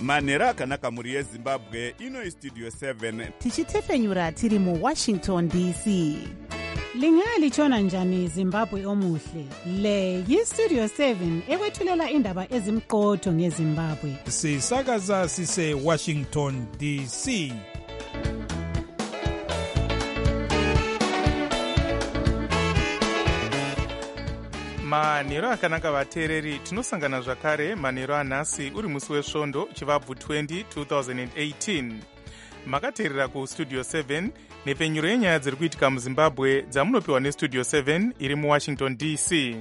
manhero akanaka mhuri yezimbabwe. Ino istudio 7 tichitefenyura tiri muwashington dc. Lingalitshona njani Zimbabwe omuhle? Le yistudio 7 ekwethulela indaba ezimqotho ngeZimbabwe. Sisakaza sise Washington DC. Manhero akanaka vateereri, tinosangana zvakare manhero anhasi uri musi wesvondo chivabvu 20 2018. Makateerera kustudio 7 nepfenyuro yenyaya dziri kuitika muzimbabwe dzamunopiwa nestudio 7 iri muwashington dc.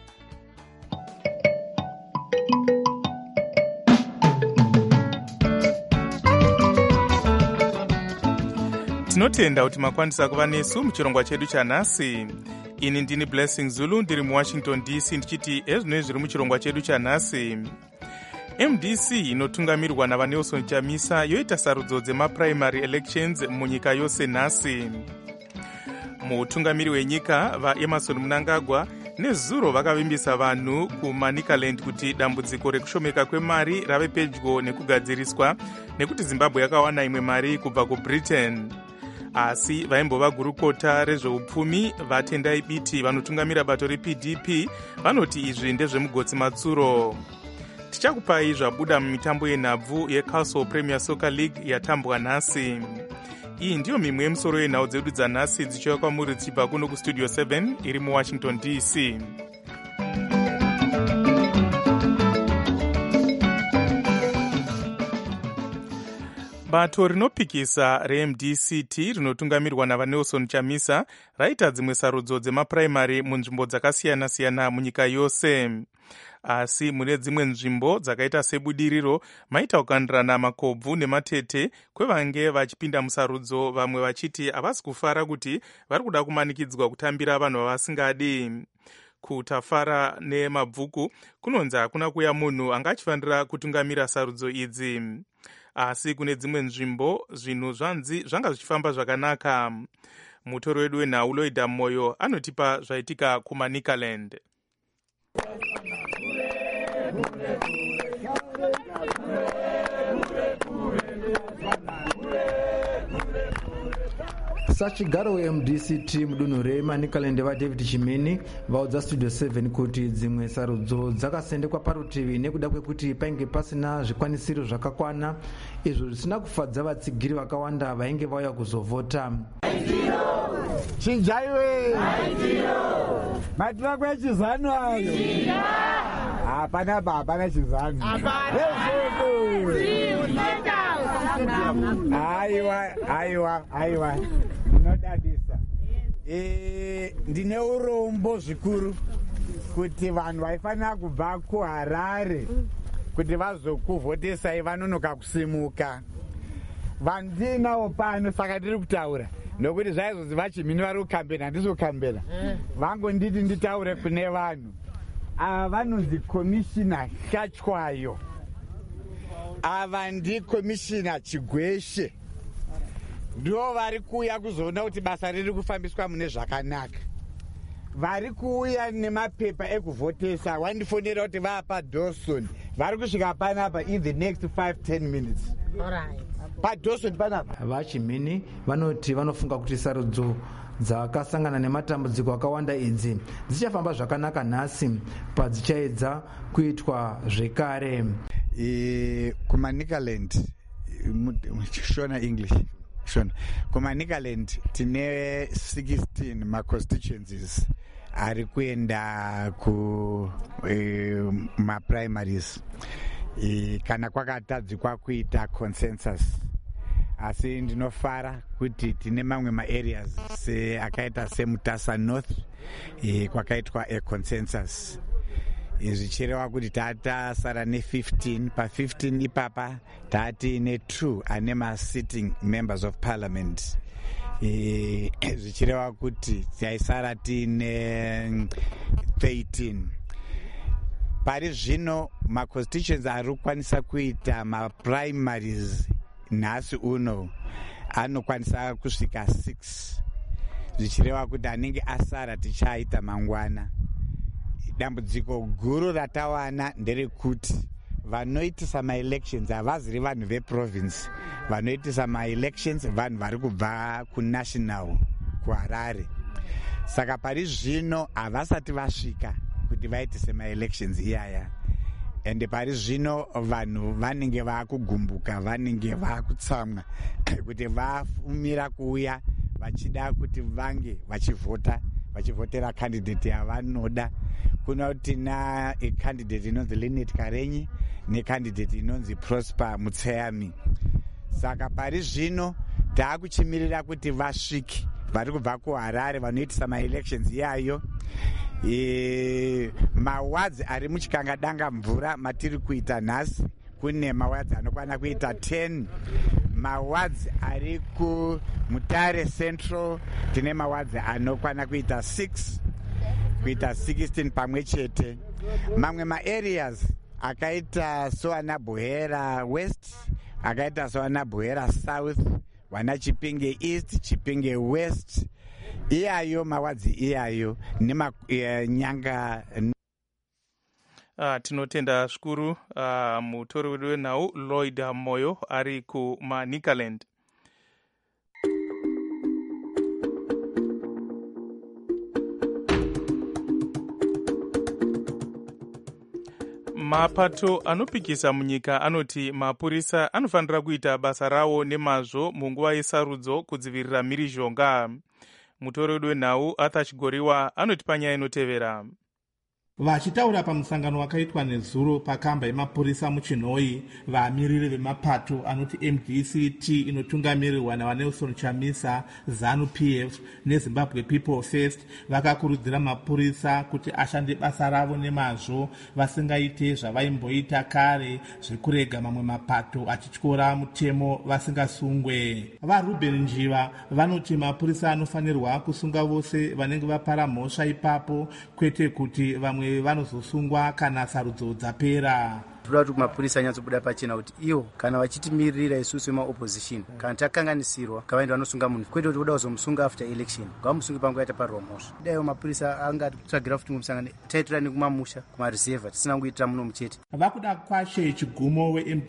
Tinotenda kuti makwanisa kuva nesu muchirongwa chedu chanhasi. Ini ndini Blessing Zulu ndiri muwashington dc ndichiti ezvinoi zviri muchirongwa chedu chanhasi. MDC inotungamirwa navaNelson Chamisa yoita sarudzo dzemaprimary elections munyika yose nhasi. Mutungamiri wenyika vaEmerson Mnangagwa nezuro vakavimbisa vanhu kuManicaland kuti dambudziko rekushomeka kwemari rave pedyo nekugadziriswa nekuti Zimbabwe yakawana imwe mari kubva kuBritain. Asi vaimbova gurukota rezveupfumi vaTendai Biti vanotungamira bato rePDP vanoti izvi ndezvemugotsi matsuro. Tichakupai zvabuda mumitambo yenhabvu yeCastle Premier Soccer League yatambwa nhasi. Iyi ndiyo mimwe yemusoro yenhau dzedu dzanhasi dzichiuya kwamuri dzichibva kuno kustudio 7 iri muwashington dc. Bato rinopikisa reMDCT rinotungamirwa navaNelson Chamisa raita dzimwe sarudzo dzemaprimary munzvimbo dzakasiyana-siyana munyika yose. Asi mune dzimwe nzvimbo dzakaita sebudiriro maita kukandirana makobvu nematete kwevange vachipinda musarudzo, vamwe vachiti havasi kufara kuti vari kuda kumanikidzwa kutambira vanhu vavasingadi. Kutafara nemabvuku kunonzi hakuna kuya munhu anga achifanira kutungamira sarudzo idzi. Asi kune dzimwe nzvimbo zvinhu zvanzi zvanga zvichifamba zvakanaka. Mutori wedu wenhau Loida Moyo anotipa zvaitika kuManicaland. Sachigaro weMDCT mudunhu reManicaland vaDavid Chimini vaudza studio 7 kuti dzimwe sarudzo dzakasendekwa parutivi nekuda kwekuti painge pasina zvikwanisiro zvakakwana, izvo zvisina kufadza vatsigiri vakawanda vainge vauya kuzovhota. Chinjaiwe matira kwechizano ayo hapana chizano aiwa munodadisa. Ndine urombo zvikuru kuti vanhu vaifanira kubva kuHarare kuti vazokuvhotesai vanonoka kusimuka. Vanhu ndinawo pano saka ndiri kutaura nokuti zvaizonzi vaChimini vari kukambena handisi kukambena. Vangonditi nditaure kune vanhu ava vanonzi komishina Hlachwayo, ava ndikomishina Chigweshe, ndivo vari kuuya kuzoona kuti basa riri kufambiswa mune zvakanaka. Vari kuuya nemapepa ekuvhotesa wandifonera kuti vapa Dawson vari kusvika panapa in the next 5-10 minutes. PaDawson panapa vaChimini vanoti vanofunga kuti sarudzo dzakasangana nematambudziko akawanda idzi dzichafamba zvakanaka nhasi padzichaedza kuitwa zvekare. kuManicaland shona English shona kuManicaland tine 16 maconstituencies ari kuenda kumaprimaries kana kwakatadzikwa kuita consensus. Asi ndinofara kuti tine mamwe maareas akaita seMutasa North kwakaitwa consensus. Zvichireva kuti tatasara ne15 pa15 ipapa tati ne2 ane ma-sitting members of parliament. Zvichireva kuti taisara tine 13. Pari zvino maconstitutions ari kukwanisa kuita maprimaries nhasi uno anokwanisa kusvika 6, zvichireva kuti anenge asara tichaita mangwana. Dambudziko guru ratawana nderekuti vanoitisa maelections havaziri vanhu veprovince. Vanoitisa maelections vanhu vari kubva kunational kuharare. Saka pari zvino havasati vasvika kuti vaitise maelections iyaya. Ende pari zvino vanhu vanenge vaakugumbuka, vanenge vaakutsamwa kuti vafumira kuuya vachida kuti vange vachivhotera candidate yavanoda. Kuna tina candidate inonzi Linet Karenyi necandidate inonzi Prosper Mutseyami. Saka pari zvino taakuchimirira kuti vasvike vari kubva kuHarare vanoitisa maelections iyayo. Mawadzi ari muchikangadanga mvura matiri kuita nhasi kune mawadzi anokwana kuita 10. Mawadzi ari kuMutare Central tine mawadzi anokwana kuita 6, kuita 16 pamwe chete. Mamwe maareas akaita soana Bohera West, akaita soana Bohera South, wana Chipinge East, Chipinge West, iyayo mawadzi iyayo nemanyanga. Tinotenda zvikuru mutori wedu wenhau Lloyd Moyo ari kuManicaland. Mapato anopikisa munyika anoti mapurisa anofanira kuita basa rawo nemazvo munguva yesarudzo kudzivirira mhirizhonga. Mutori wedu wenhau Arthur Chigoriwa anoti panyaya inotevera. Vachitaura pamusangano wakaitwa nezuro pakamba yemapurisa muChinhoi, vamiriri vemapato anoti MDCT inotungamirirwa naVanelson Chamisa, ZANU-PF neZimbabwe People First vakakurudzira mapurisa kuti ashande basa ravo nemazvo, vasingaite zvavaimboita kare zvekurega mamwe mapato achityora mutemo vasingasungwe. VaRuben Njiva vanoti mapurisa anofanirwa kusunga vose vanenge vapara mhosva ipapo, kwete kuti vamwe vanozosungwa kana sarudzo dzapera. Toda kuti mapurisa anyatsobuda pachena kuti iwo kana vachitimirira isusu vemaopposition kana takanganisirwa kavaenda vanosunga munhu, kwete kuti voda kuzomusunga after election ngavamusunge panguva yaita parwa mhosva. Daiwo mapurisa angati tsvagira futi mumusangano taitora nekumamusha kumareserva tisina kuitira muno muchete. Vakuda kwashe chigumo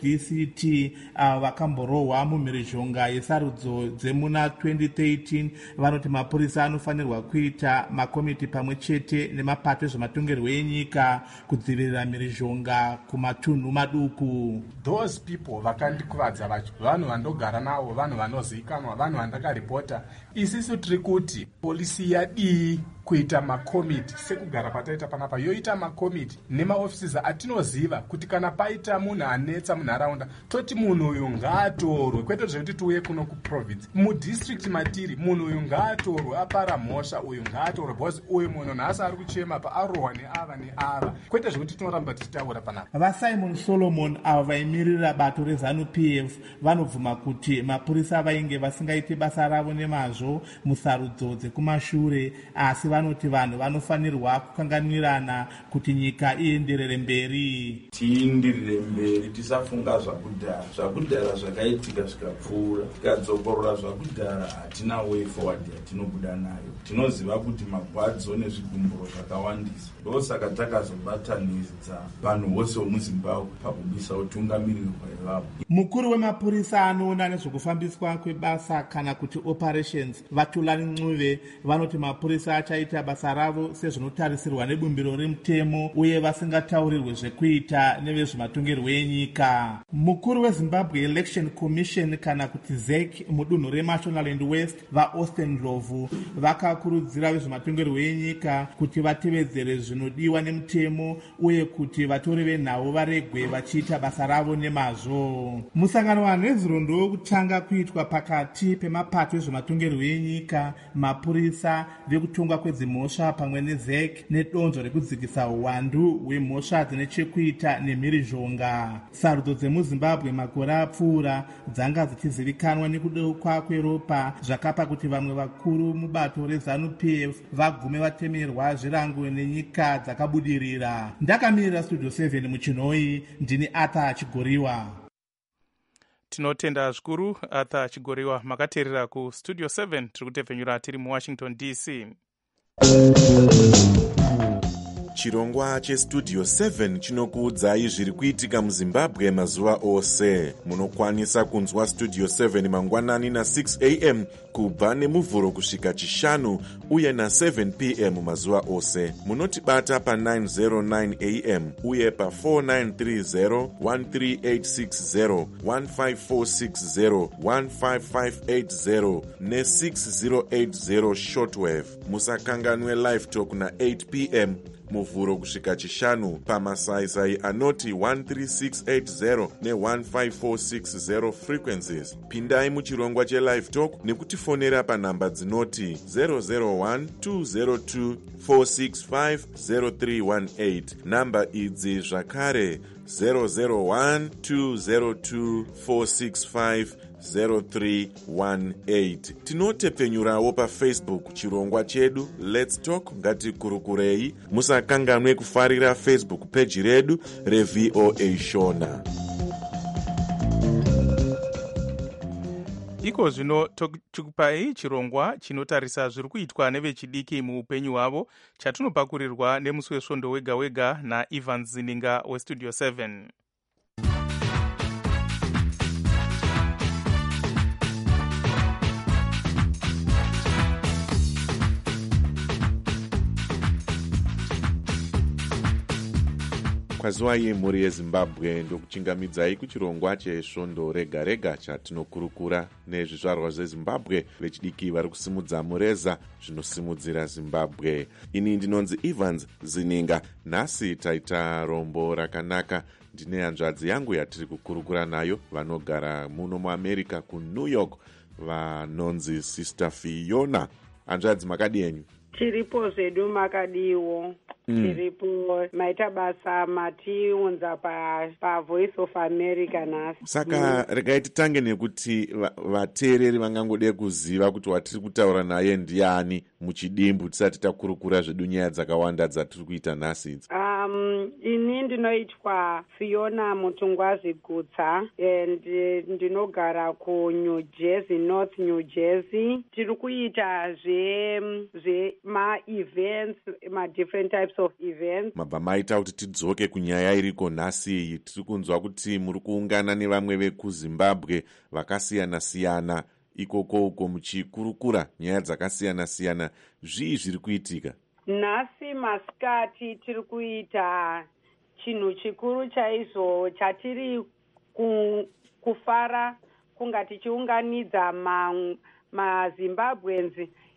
weMDCT vakamborohwa mumhirizhonga yesarudzo dzemuna 2013 vanoti mapurisa anofanirwa kuita makomiti pamwe chete nemapato ezvematongerwo enyika kudzivirira mhirizhonga kumatunhu maduku. Those people vakandikuvadza vacho vanhu vandogara navo, vanhu vanozivikanwa, vanhu vandakaripota. Isisu tiri kuti polisi yadii kuita makomiti sekugara pataita panapa, yoita makomiti nemaofisisi atinoziva kuti kana paita munhu anetsa munharaunda toti munhu uyu ngaatorwe, kwete zvekuti tiuye kuno kuprovince. Mudistrict matiri munhu uyu ngaatorwe, apara mhosva uyu ngaatorwe, because uyu munhu nhasi ari kuchema paarohwa neava, kwete zvekuti tinoramba tichitaura panapa. VaSimon Solomon avo vaimirira bato reZANU-PF vanobvuma kuti mapurisa vainge vasingaiti basa ravo nemazvo musarudzo dzekumashure, asi vanoti vanhu vanofanirwa kukanganwirana kuti nyika ienderere mberi. Tienderere mberi, tisafunga zvakudhara zvakaitika zvikapfuura, tikadzokorora zvakudhara hatina way forward yatinobuda nayo. Tinoziva kuti magwadzo nezvigumburo zvakawandisa, ndosaka takazobatanidza vanhu vose vemuZimbabwe pakubisa utungamiriri hwevavo. Mukuru wemapurisa anoona nezvekufambiswa kwebasa kana kuti operations Vatulani Ncube vanoti mapurisa achaita basa ravo sezvinotarisirwa nebumbiro remutemo uye vasingataurirwe zvekuita nevezvematongerwo enyika. Mukuru weZimbabwe Election Commission kana kuti ZEC mudunhu reMashonaland West vaAustin Ndlovu vakakurudzira vezvematongerwo enyika kuti vatevedzere zvinodiwa nemutemo uye kuti vatori venhau varegwe vachiita basa ravo nemazvo. Musangano waNezuro ndowekutanga kuitwa pakati pemapato ezvematongerwo enyika, mapurisa, vekutongwa kwedzimhosva pamwe neZEC nedonzvo rekudzikisa uwandu hwemhosva dzine chekuita nemhirizhonga. Sarudzo dzemuZimbabwe makore apfuura dzanga dzichizivikanwa nekudeuka kweropa zvakapa kuti vamwe vakuru mubato reZANU-PF vagume vatemerwa zvirango nenyika dzakabudirira. Ndakamirira Studio 7 muChinhoi, ndini Arthur Chigoriwa. Tinotenda zvikuru Arthur Chigoriwa. Makateerera kuStudio 7 tiri kutevhenyura tiri muWashington DC. chirongwa chestudio 7 chinokuudzai zviri kuitika muzimbabwe mazuva ose. Munokwanisa kunzwa studio 7 mangwanani na6 am kubva nemuvhuro kusvika chishanu uye na7 pm mazuva ose. Munotibata pa909 am uye pa4930 13860 15460 15580 ne6080 shortwave. Musakanganwe live talk na8 pm muvhuro kusvika chishanu pamasaisai anoti 13680 ne15460 frequencies. Pindai muchirongwa chelive talk nekutifonera panhamba dzinoti 001 202 465 0318. Namba idzi zvakare 001 202 465 0318. Tinotepfenyurawo pafacebook chirongwa chedu Let's Talk Ngatikurukurei. Musakanganwe kufarira Facebook page redu reVOA Shona. Iko zvino tikupai chirongwa chinotarisa zviri kuitwa nevechidiki muupenyu hwavo, chatinopakurirwa nemusi wesvondo wega wega naIvan Zininga westudio 7. Kwazwai mhuri yeZimbabwe, ndokuchingamidzai kuchirongwa chesvondo rega rega chatinokurukura nezvizvarwa zveZimbabwe vechidiki vari kusimudza mureza zvinosimudzira Zimbabwe. Ini ndinonzi Evans Zininga. Nhasi taita rombo rakanaka. Ndine hanzvadzi yangu yatiri kukurukura nayo vanogara muno muAmerica kuNew York, vanonzi Sister Fiona. Hanzvadzi, makadi yenyu? Tiripo zvedu makadiwo. Tiripo maita basa matiunza paVoice of America nhasi. Saka regai titange nekuti vateereri vangangode kuziva kuti watiri kutaura naye ndiani muchidimbu tisati takurukura zvedu nyaya dzakawanda dzatiri kuita nhasi idzi. Ini ndinoitwa Fiona Mutungwazi Gutsa and ndinogara kuNew Jersey, North New Jersey. Tiri kuita ma-events, ma-different types of events. Mabva maita kuti tidzoke kunyaya iriko nhasi iyi. Tiri kunzwa kuti muri kuungana nevamwe vekuZimbabwe vakasiyana-siyana ikoko uko muchikurukura nyaya dzakasiyana-siyana. Zvii zviri kuitika? Nhasi masikati tiri kuita chinhu chikuru chaizvo chatiri kufara kunga tichiunganidza maZimbabweans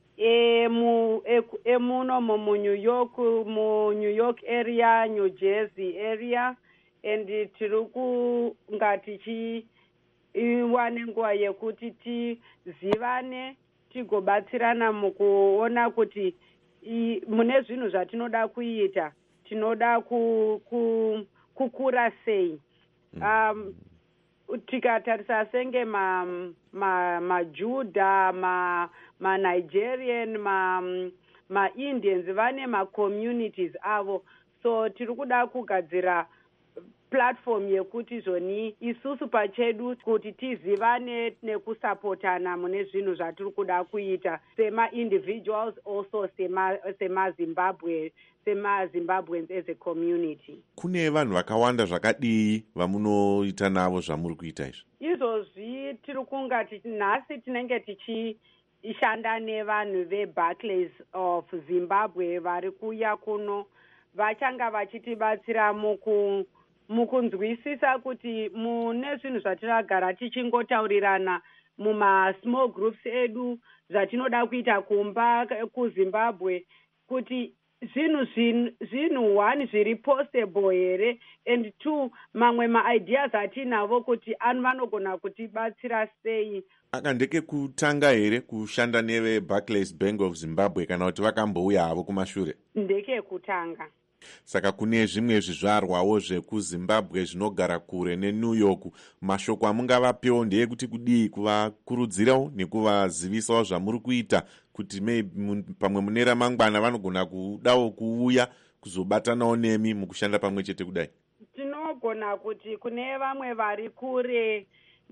emunomo muNew York area, New Jersey area, and tiri kunga tichiwane nguva yekuti tizivane tigobatsirana mukuona kuti mune zvinhu zvatinoda kuita tinoda kukura sei. Tikatarisa senge maJudha, maNigerian, maIndians vane macommunities avo, so tiri kuda kugadzira platform yekuti zvoni isusu pachedu kuti tizivane nekusapotana mune zvinhu zvatiri kuda kuita sema-individuals, also sema-Zimbabweans as a community. Kune vanhu vakawanda zvakadii vamunoita navo zvamuri kuita izvi? Izvozvi tiri kunga nhasi tinenge tichishanda nevanhu veBarclays of Zimbabwe vari kuya kuno, vachanga vachitibatsira mukunzwisisa kuti mune zvinhu zvatinogara tichingotaurirana muma-small groups edu zvatinoda kuita kumba kuZimbabwe, kuti zvinhu one zviri possible here, and two mamwe maideas atinavo kuti vanogona kutibatsira sei. Aka ndeke kutanga here kushanda neveBarclays Bank of Zimbabwe kana kuti vakambouya havo kumashure? Ndeke kutanga. Saka kune zvimwe zvizvarwawo zvekuZimbabwe zvinogara kure neNew York, mashoko amungavapewo ndeyekuti kudii kuvakurudzirawo nekuvazivisawo zvamuri kuita kuti pamwe mune ramangwana vanogona kudawo kuuya kuzobatanawo nemi mukushanda pamwe chete kudai? Tinogona kuti kune vamwe vari kure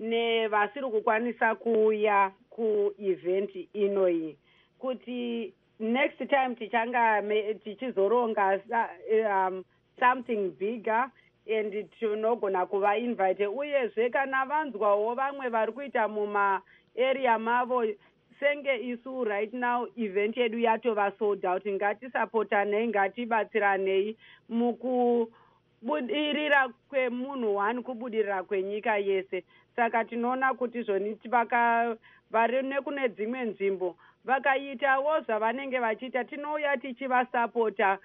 nevasiri kukwanisa kuuya kuevent inoyi, kuti next time tichizoronga something bigger and tinogona kuvainvite. Uyezve kana vanzwawo vamwe vari kuita mumaarea mavo senge isu right now event yedu yatova sold out, ngatisapotanei, ngatibatsiranei mukubudirira kwemunhu one, kubudirira kwenyika yese. Saka tinoona kuti zvoniti vari nekune dzimwe nzvimbo vakaitawo zvavanenge vachiita, tinouya tichivasapota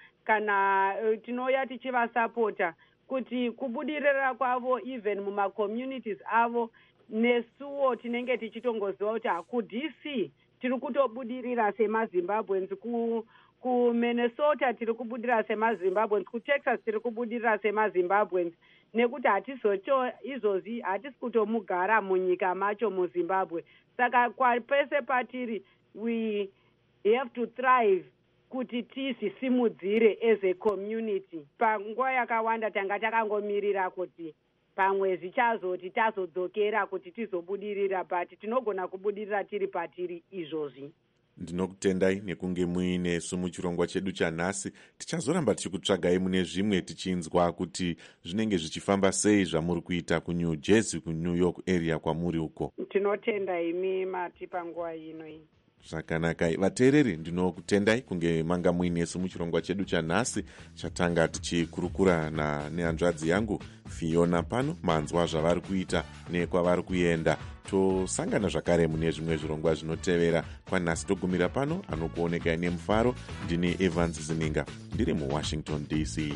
kuti kubudirira kwavo even mumacommunities avo nesuwo tinenge tichitongoziva kuti kuDC tiri kutobudirira semazimbabweans, kuMinnesota tiri kubudirira semazimbabweans, kuTexas tiri kubudirira semazimbabweans, nekuti izvozvi hatisi kutomugara munyika macho muZimbabwe. Saka pese patiri we have to thrive kuti tizvisimudzire as a community. Panguva yakawanda tanga takangomirira kuti pamwe zvichazoti tazodzokera kuti tizobudirira, but tinogona kubudirira tiri patiri izvozvi. Ndinokutendai nekunge muine muchirongwa chedu chanhasi. Tichazoramba tichikutsvagai mune zvimwe tichinzwa kuti zvinenge zvichifamba sei zvamuri kuita kuNew Jersey, kuNew York area kwamuri uko. Tinotenda imi mati panguva ino iyi. Zvakanaka. Vateereri, ndinokutendai kunge manga muine muchirongwa chedu chanhasi chatanga tichikurukura nehanzvadzi yangu Fiona pano, manzwa zvavari kuita nekwavari kuenda. Tosangana zvakare mune zvimwe zvirongwa zvinotevera. Kwanhasi togumira pano. Anokuonekai nemufaro ndini Evans Zininga, ndiri muWashington DC.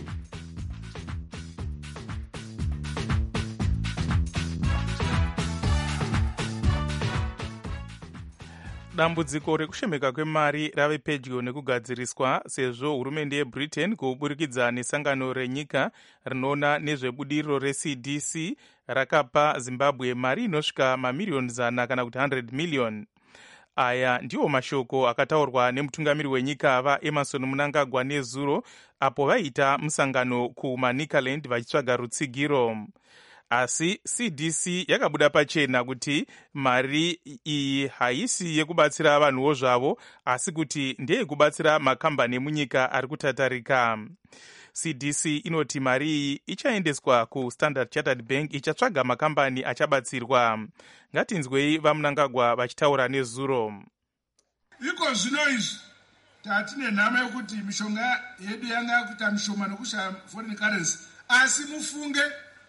Dambudziko rekushemeka kwemari rave pedyo nekugadziriswa, sezvo hurumende yeBritain kuburikidza nesangano renyika rinoona nezvebudiriro reCDC rakapa Zimbabwe mari inosvika mamiriyoni 100 kana kuti 100 million. Aya ndiwo mashoko akataurwa nemutungamiri wenyika vaEmerson Mnangagwa nezuro apo vaita musangano kuManicaland vachitsvaga rutsigiro. Asi CDC yakabuda pachena kuti mari iyi haisi yekubatsira vanhuwo zvavo, asi kuti ndeyekubatsira makambani emunyika ari kutatarika. CDC inoti mari iyi ichaendeswa kuStandard Chartered Bank ichatsvaga makambani achabatsirwa. Ngatinzwei vaMnangagwa vachitaura nezuro. Iko zvino izvi tatine nhama yokuti mishonga yedu yanga yakuita mishoma nokushaya foreign currency, asi mufunge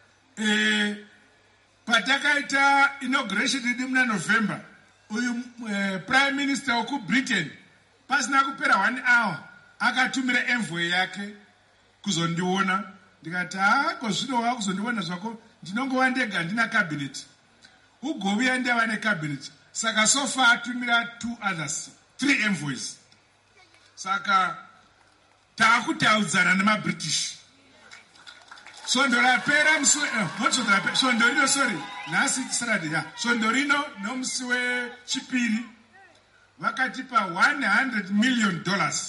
patakaita inauguration yedu muna November, uyu prime minister wekuBritain pasina kupera 1 hour akatumira envoy yake kuzondiona. Ndikati kozvino wakuzondiona zvako, ndinongova ndega ndina cabinet, ugovuya ndava necabinet. Saka sofa atumira 3 envoys. Saka taakutaudzana nemaBritish. Sondorapera sondorino, sorry, nasi Saturday, sondorino nomusi wechipiri vakatipa $100 million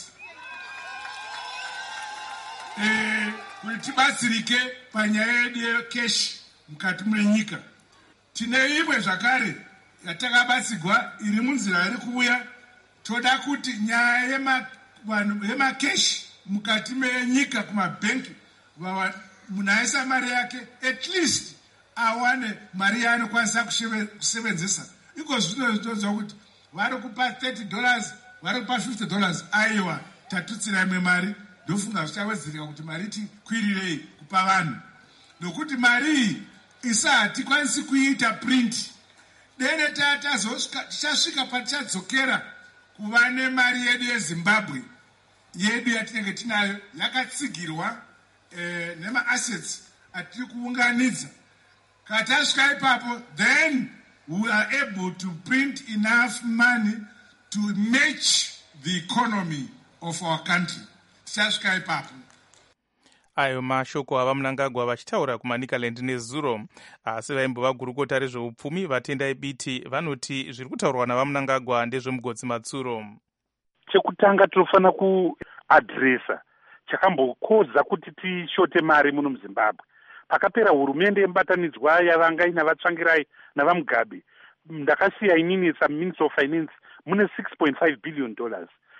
kuti tibatsirike panyaya yedu yekeshi mukati mwenyika. Tine imwe zvakare yatakabatsigwa iri munzira iri kuuya. Toda kuti nyaya yemakeshi mukati menyika kumabhenki, munhu aisa mari yake at least awane mari yaanokwanisa kusevenzesa. Iko zvino zvinotonzwa kuti vari kupa $30, vari kupa $50. Aiwa, tatutsira imwe mari, ndofunga zvichawedzereka kuti mari tikwirirei kupa vanhu, nokuti mari iyi isati kwanisi kuita print. Dene tichasvika patichadzokera kuva nemari yedu yeZimbabwe yedu yatinenge tinayo yakatsigirwa nema-assets atiri kuunganidza. Kana tasvika ipapo, then we are able to print enough money to match the economy of our country. Tichasvika ipapo. Ayo mashoko avaMnangagwa vachitaura kuManicaland nezuro. Asi vaimbova gurukota rezveupfumi vatendai biti vanoti zviri kutaurwa navaMnangagwa ndezvemugodzi matsuro. Chekutanga tinofana kuadresa chakambokodza kuti tishote mari muno muZimbabwe. Pakapera hurumende yemubatanidzwa yavanga ina vatsvangirai navaMugabe, ndakasiya inini saMinister of Finance mune $6.5 billion.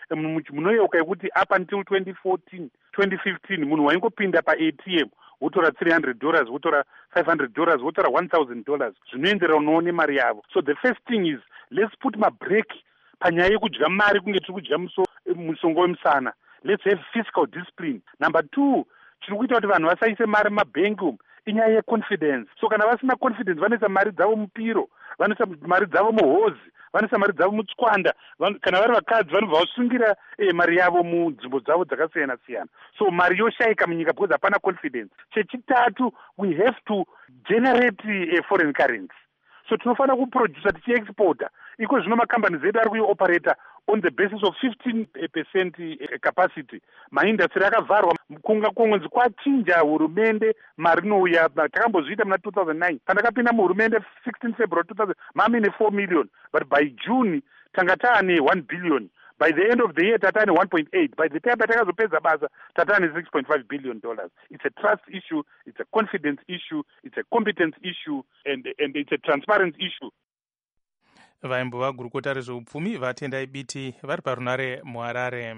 munoyeuka yekuti up until 2015 munhu waingopinda paATM wotora $300, wotora $500, wotora $1,000 zvinoenderana unoone mari yavo. So the first thing is, let's put mabreak panyaya yekudya mari kunge tiri kudya musongo wemusana. Let's have fiscal discipline. Number 2, chiri kuita kuti vanhu vasaise mari mumabhengi umu inyaya yeconfidence. So kana vasina confidence vanoisa mari dzavo mupiro, vanoisa mari dzavo muhozi, vanoisa mari dzavo mutswanda, kana vari vakadzi vanobva vasungira mari yavo munzvimbo dzavo dzakasiyana siyana. So mari yoshayika munyika because hapana confidence. Chechitatu, we have to generate a foreign currency. So tinofanira kuproducer tichiexporta. Iko zvino makambani zedu ari kuioperator on the basis of 15% capacity. Maindustry akavharwa, kunzi kwachinja hurumende mari inouya. Takambozviita muna 2009 pandakapinda muhurumende 16 February 2000 mamine 4 million, but by June tanga taane 1 billion. By the end of the year tatane 1.8. By the time patakazopedza basa tatane $6.5 billion. It's a trust issue, it's a confidence issue, it's a competence issue, and it's a transparency issue. Vaimbova gurukota rezveupfumi vatendai biti vari parunare muHarare.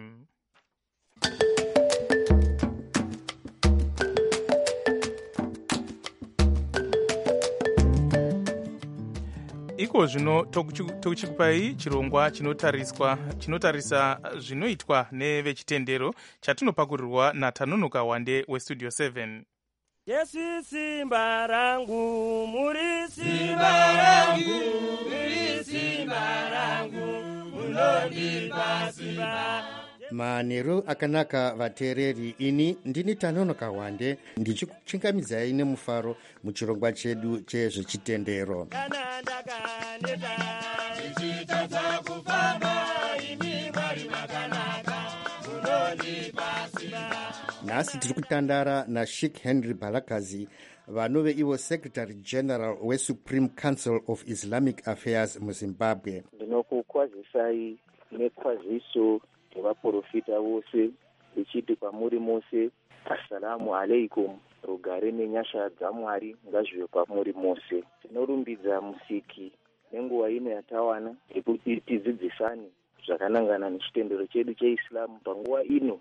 Iko zvino tokuchikupai chirongwa chinotarisa zvinoitwa nevechitendero chatinopakurirwa naTanonoka Wande weStudio 7. Yesu simba rangu, muri simba rangu, muri simba rangu, munondipa simba. Manheru akanaka vateereri, ini ndini Tanonoka Wande ndichikuchingamidzai nemufaro muchirongwa chedu chezvechitendero. Kana ndakaneta ndichitadza kufamba, imi Mwari makanaka, munondipa simba. Nhasi tiri kutandara naSheikh Henry Balakazi, vanove ivo Secretary General weSupreme Council of Islamic Affairs muZimbabwe. Ndinokukwazisai nekwaziso yevaprofita vose ichiti kwamuri mose, assalamu alaikum, rugare nenyasha dzaMwari ngazvive kwamuri mose. Tinorumbidza Musiki nenguva ino yatawana yekuti tidzidzisane zvakanangana nechitendero chedu cheIslamu panguva ino.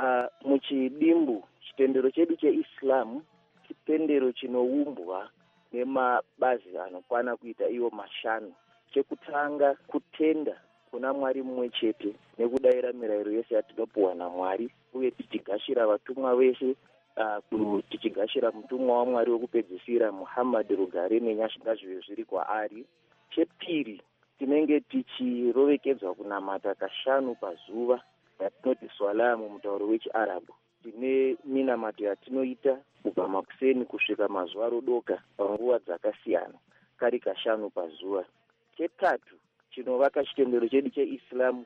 Muchidimbu chitendero chedu cheIslamu chitendero chinoumbwa nemabazi anokwana kuita iwo 5. Chekutanga, kutenda kuna Mwari mumwe chete nekudayira mirayiro yose yatinopuwa naMwari, uye tichigashira vatumwa veshe, tichigashira mutumwa waMwari wekupedzisira Muhammad, rugare nenyasha ngazvive zviri kwaari. Chepiri, tinenge tichirovekedzwa kunamata 5 pazuva yatinoti swala mumutauro wechiArabhu. Tine minamato yatinoita kubva makuseni kusvika mazuva rodoka panguva dzakasiyana, kari 5 pazuva. Chetatu, chinovaka chitendero chedu cheIslamu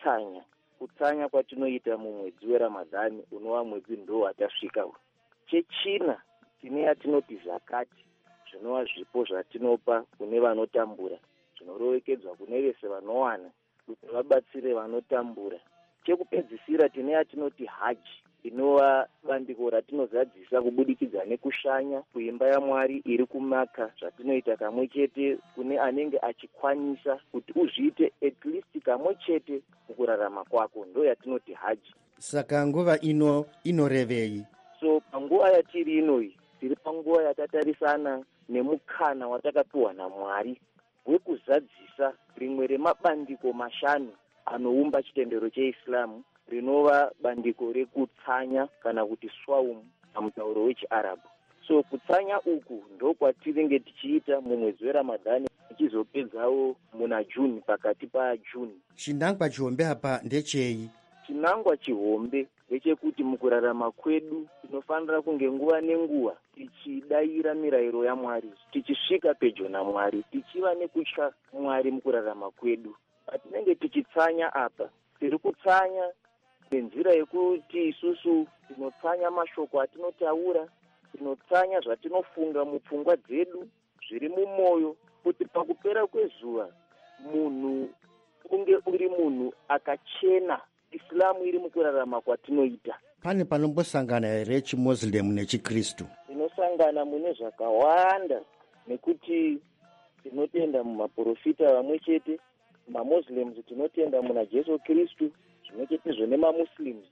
kutsanya kwatinoita mumwedzi weRamadhani, unova mwedzi ndo watasvika. Chechina, tine yatinoti zakati, zvinova zvipo zvatinopa kune vanotambura, zvinorovekedzwa kune vese vanowana kuti vabatsire vanotambura. Chekupedzisira, tine yatinoti haji, inova bandiko ratinozadzisa kubudikidza nekushanya kuimba yaMwari iri kuMaka, zvatinoita kamwe chete kune anenge achikwanisa kuti uzviite at least kamwe chete mukurarama kwako, ndo yatinoti haji. Saka nguva ino inorevei? So panguva yatiri inoi, tiri panguva yakatarisana nemukana watakapiwa naMwari wekuzadzisa rimwe remabandiko 5 anoumba chitendero cheIslamu, rinova bandiko rekutsanya kana kuti swaumu pamutauro wechiArabhu. So kutsanya uku ndokwatinenge tichiita mumwedzi weRamadhani, tichizopedzawo muna Juni, pakati paJuni. Chinangwa chihombe apa ndechei? Chinangwa chihombe ndechekuti mukurarama kwedu tinofanira kunge nguva nenguva tichidayira mirayiro yaMwari, tichisvika pedyo naMwari, tichiva nekutya Mwari mukurarama kwedu. Patinenge tichitsanya apa, tiri kutsanya nenzira yekuti isusu tinotsanya mashoko atinotaura, tinotsanya zvatinofunga mupfungwa dzedu zviri mumwoyo, kuti pakupera kwezuva munhu unge uri munhu akachena, Islamu iri mukurarama kwatinoita. Pane panombosangana here chiMuslim nechiKristu? Tinosangana mune zvakawanda, nekuti tinotenda mumaprofita vamwe chete. MaMuslims tinotenda muna Jesu Kristu, zvimwe chetezvo nemamuslims.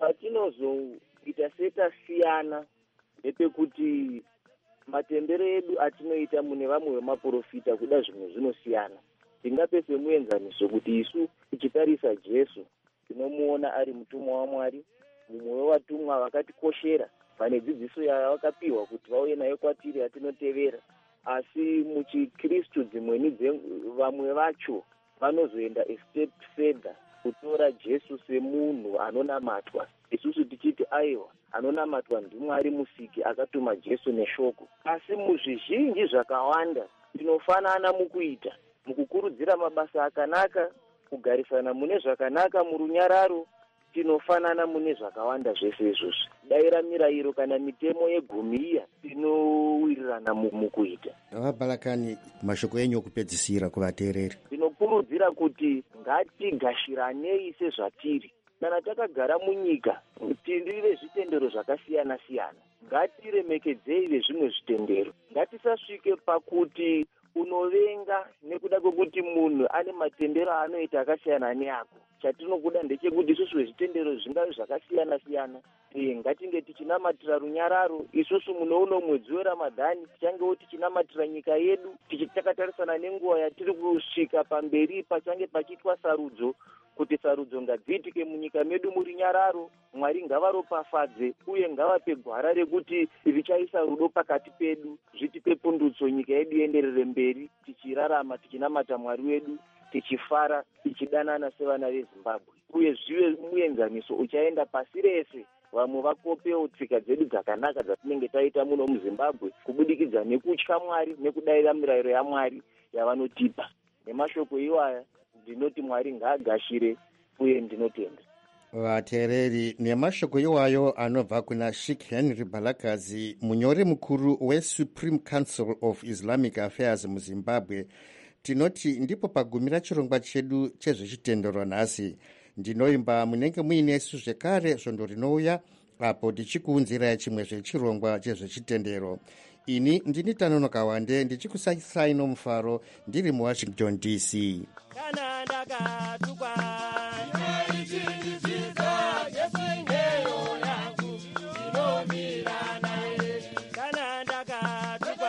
Patinozoita setasiyana ndepekuti matembero edu atinoita mune vamwe vemaprofita kuda zvimwe zvinosiyana. Tingape semuenzaniso kuti isu tichitarisa Jesu tinomuona ari mutumwa waMwari, mumwe wevatumwa vakatikoshera, pane dzidziso yavakapiwa kuti vauye nayo kwatiri atinotevera. Asi muchiKristu vamwe vacho vanozoenda a step further kutora Jesu semunhu anonamatwa. Isusu tichiti aiwa, anonamatwa ndiMwari Musiki akatuma Jesu neshoko. Asi muzvizhinji zvakawanda tinofanana mukuita, mukukurudzira mabasa akanaka, kugarisana mune zvakanaka murunyararo, tinofanana mune zvakawanda zvese izvozvi. Daira mirayiro kana mitemo yegumi iya tinowirirana mukuita. Vabalakani, mashoko enyu okupedzisira kuvateereri. Tinokurudzira kuti ngatigashiranei sezvatiri. Kana takagara munyika tiri vezvitendero zvakasiyana siyana, ngatiremekedzei vezvimwe zvitendero. Ngatisasvike pakuti unovenga nekuda kwekuti munhu ane matendero anoita akasiyana neako. Chatinokuda ndechekuti isusu vezvitendero zvingave zvakasiyana siyana, ngatinge tichinamatira runyararo. Isusu muno mwedzi weRamadhani tichangewo tichinamatira nyika yedu, tichitakatarisa nenguva yatiri kusvika pamberi pachange pachiitwa sarudzo, kuti sarudzo ngadziitike munyika medu muri nyararo. Mwari ngavaropafadze uye ngavape gwara rekuti richaisa rudo pakati pedu, zvitipe pundutso, nyika yedu ienderere mberi, tichirarama tichinamata Mwari wedu, tichifara, tichidanana sevana veZimbabwe, uye zvive muenzaniso uchaenda pasi rese. Vamwe vakopewo tsika dzedu dzakanaka dzatinenge taita muno muZimbabwe kubudikidza nekutya Mwari nekudaira mirayiro yaMwari yavanotipa. Nemashoko iwaya ndinoti Mwari ngaagashire uye ndinotenda. Vateereri, nemashoko iwayo anobva kuna Sheikh Henry Balakazi, munyori mukuru weSupreme Council of Islamic Affairs muZimbabwe, tinoti ndipo pagumira chirongwa chedu chezvechitendero nhasi. Ndinoimba munenge muinesu zvekare svondo rinouya apo tichikuunzirai chimwe zvechirongwa chezvechitendero. Ini ndini Tanonoka Wande ndichikusakisai nomufaro ndiri muWashington DC. Kana ndakatukwa inoichindizidza Jesu ngeyo yangu inomira naye. Kana ndakatukwa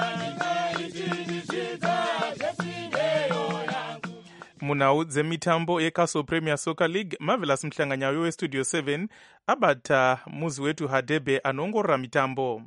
inoichindizidza Jesu ngeyo yangu. Munhau dzemitambo yeCastle Premier Soccer League, Marvelous Mhlanganyayo weStudio 7 abata muzi wetu Hadebe anoongorora mitambo.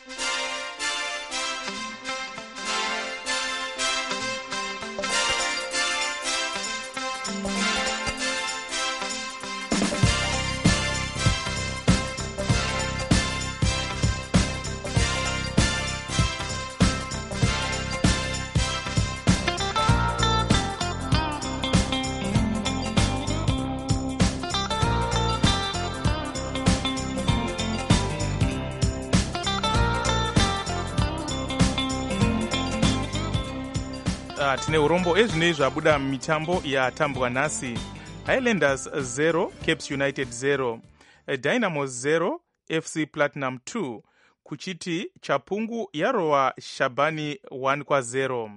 Tine urombo ezvinei zvabuda mitambo yatambwa nhasi. Highlanders 0 Capes United 0, Dynamo 0 FC Platinum 2, kuchiti Chapungu yarova Shabani 1-0.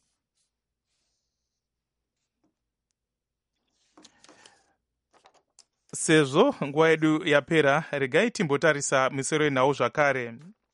Sezvo nguva yedu yapera, regai timbotarisa misoro yenhau zvakare.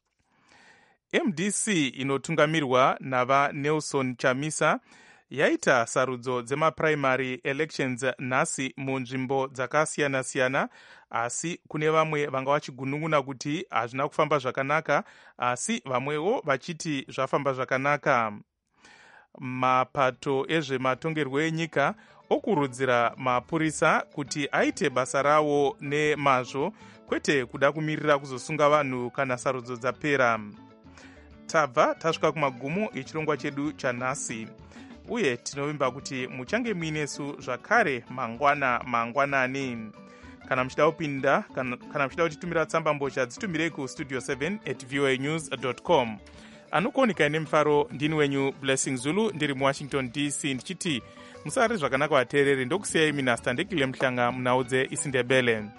MDC inotungamirwa navaNelson Chamisa yaita sarudzo dzemaprimary elections nhasi munzvimbo dzakasiyana-siyana, asi kune vamwe vanga vachigunun'una kuti hazvina kufamba zvakanaka, asi vamwewo vachiti zvafamba zvakanaka. Mapato ezvematongerwo enyika okurudzira mapurisa kuti aite basa ravo nemazvo, kwete kuda kumirira kuzosunga vanhu kana sarudzo dzapera. Tabva tasvika kumagumo echirongwa chedu chanhasi, uye tinovimba kuti muchange muinesu zvakare mangwanani. Kana muchida kupinda kana muchida kutitumira tsamba mbozha dzitumirei kustudio 7@voanews.com. anokuoneka nemufaro ndini wenyu Blessing Zulu ndiri muWashington DC ndichiti musare zvakanaka vateereri, ndokusiyai minasta ndekile mhlanga munhau dzeIsindebele.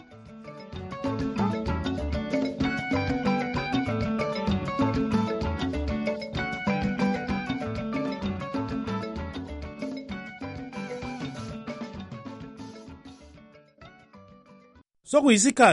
sokuyisikhathi